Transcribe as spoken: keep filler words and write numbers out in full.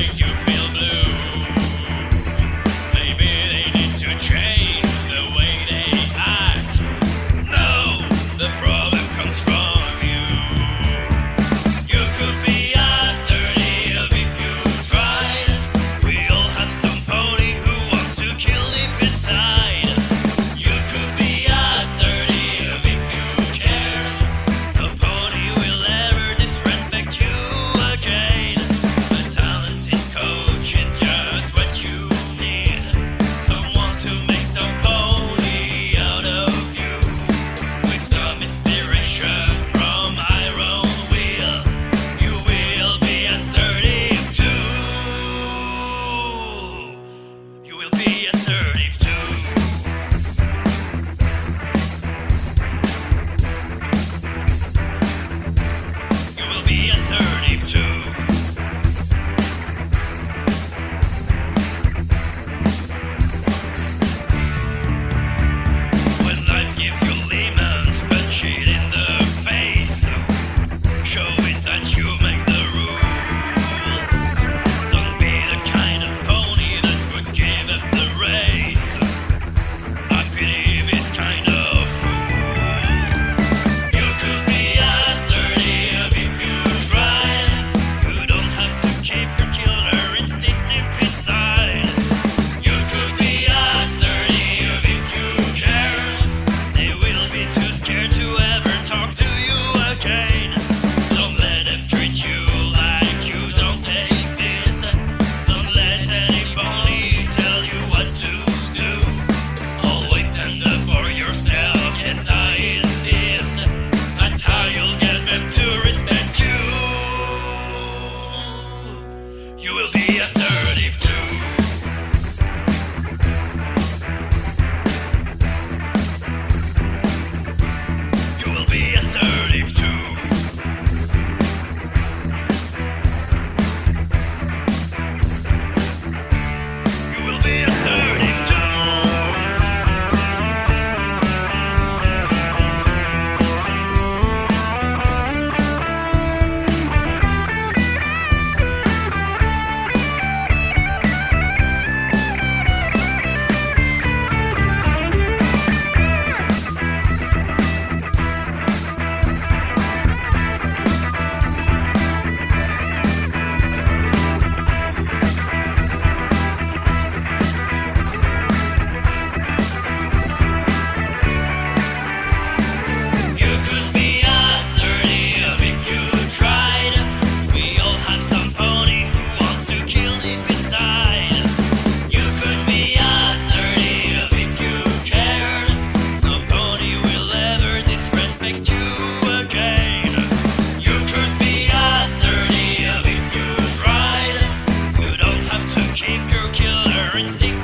makes you feel blue. Maybe they need to change the way they act. No, the problem comes from you. You could be assertive if you tried. We all have some pony who wants to kill deep inside. You could be assertive if you care. No pony will ever disrespect you again. A talented coach is just what you need. Someone to make some pony out of you. With some inspiration from Iron Wheel, you will be assertive too. You will be assertive too. You will be assertive too. When life gives you lemons, punch it in the face. Show it that you make the rule. Don't be the kind of pony that would give up the race. I pity this kind of fools. You could be assertive if you tried. You don't have to keep your killer instincts deep inside. You could be assertive if you care. They will be too scared to ever talk to you again. Don't let them treat you like you don't take this. Don't let any pony tell you what to do. Always stand up for yourself, yes I insist. That's how you'll get them to respect you. You will be assertive too. You will be assertive too. You will be assertive too. You could be assertive if you tried. We all have some pony who wants to kill deep inside. You could be assertive if you cared. No pony will ever disrespect you again. You could be assertive if you tried. You don't have to keep your killer instincts